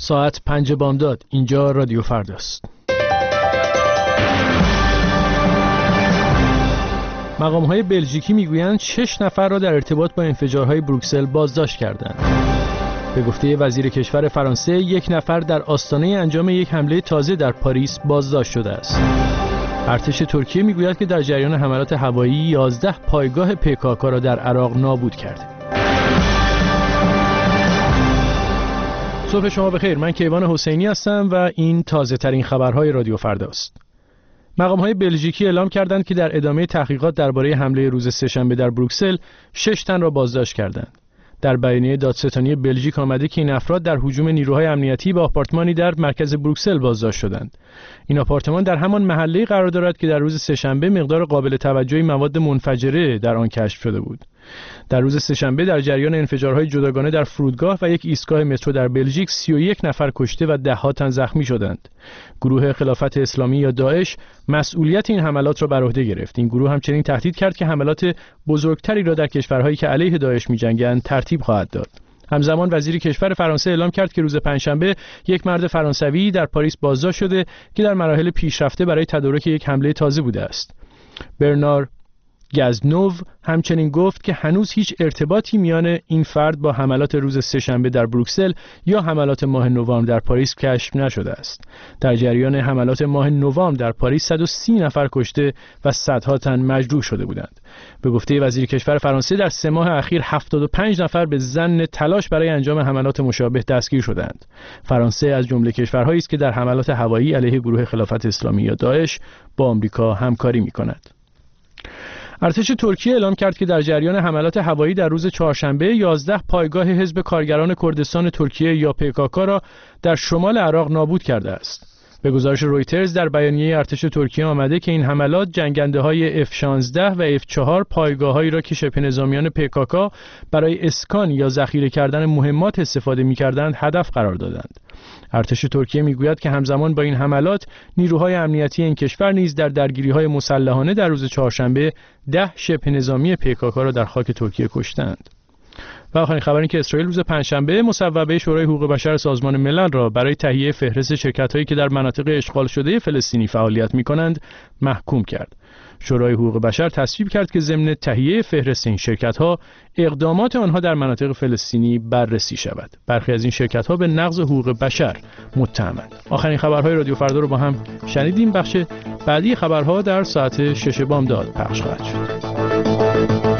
ساعت 5 بامداد. اینجا رادیو فرداست. مقام‌های بلژیکی میگویند 6 نفر را در ارتباط با انفجارهای بروکسل بازداشت کردند. به گفته وزیر کشور فرانسه، 1 نفر در آستانه انجام یک حمله تازه در پاریس بازداشت شده است. ارتش ترکیه میگوید که در جریان حملات هوایی 11 پایگاه PKK را در عراق نابود کرده. صبح شما بخیر. من کیوان حسینی هستم و این تازه ترین خبرهای رادیو فرداست. مقام‌های بلژیکی اعلام کردند که در ادامه تحقیقات درباره حمله روز سه‌شنبه در بروکسل 6 تن را بازداشت کردند. در بیانیه دادستانی بلژیک آمده که این افراد در هجوم نیروهای امنیتی به آپارتمانی در مرکز بروکسل بازداشت شدند. این آپارتمان در همان محله‌ای قرار دارد که در روز سه‌شنبه مقدار قابل توجهی مواد منفجره در آن کشف شده بود. در روز سه‌شنبه در جریان انفجارهای جداگانه در فرودگاه و یک ایستگاه مترو در بلژیک 31 نفر کشته و ده‌ها تن زخمی شدند. گروه خلافت اسلامی یا داعش مسئولیت این حملات را بر عهده گرفت. این گروه همچنین تهدید کرد که حملات بزرگتری را در کشورهایی که علیه داعش می‌جنگند ترتیب خواهد داد. همزمان وزیر کشور فرانسه اعلام کرد که روز پنجشنبه یک مرد فرانسوی در پاریس بازداشت شده که در مراحل پیشرفته برای تدارک یک حمله تازه بوده است. برنار گازنوو همچنین گفت که هنوز هیچ ارتباطی میان این فرد با حملات روز سه‌شنبه در بروکسل یا حملات ماه نوامبر در پاریس کشف نشده است. در جریان حملات ماه نوامبر در پاریس 130 نفر کشته و صدها تن مجروح شده بودند. به گفته وزیر کشور فرانسه در 3 ماه اخیر 75 نفر به ظن تلاش برای انجام حملات مشابه دستگیر شدند. فرانسه از جمله کشورهایی است که در حملات هوایی علیه گروه خلافت اسلامی یا داعش با آمریکا همکاری می‌کند. ارتش ترکیه اعلام کرد که در جریان حملات هوایی در روز چهارشنبه 11 پایگاه حزب کارگران کردستان ترکیه یا PKK را در شمال عراق نابود کرده است. به گزارش رویترز در بیانیه ارتش ترکیه آمده که این حملات جنگنده‌های F-16 و F-4 پایگاه‌هایی را که شبه نظامیان PKK برای اسکان یا ذخیره کردن مهمات استفاده می‌کردند هدف قرار دادند. ارتش ترکیه میگوید که همزمان با این حملات نیروهای امنیتی این کشور نیز در درگیری‌های مسلحانه در روز چهارشنبه 10 شبه نظامی PKK را در خاک ترکیه کشتند. و آخرین خبر این که اسرائیل روز پنجشنبه مصوبه شورای حقوق بشر سازمان ملل را برای تهیه فهرست شرکت‌هایی که در مناطق اشغال شده فلسطینی فعالیت می‌کنند محکوم کرد. شورای حقوق بشر تصویب کرد که ضمن تهیه فهرست این شرکت‌ها اقدامات آنها در مناطق فلسطینی بررسی شود. برخی از این شرکت‌ها به نقض حقوق بشر متهمند. آخرین خبرهای رادیو فردا رو با هم شنیدیم. بخش بعدی خبرها در ساعت 6 بامداد پخش خواهد شد.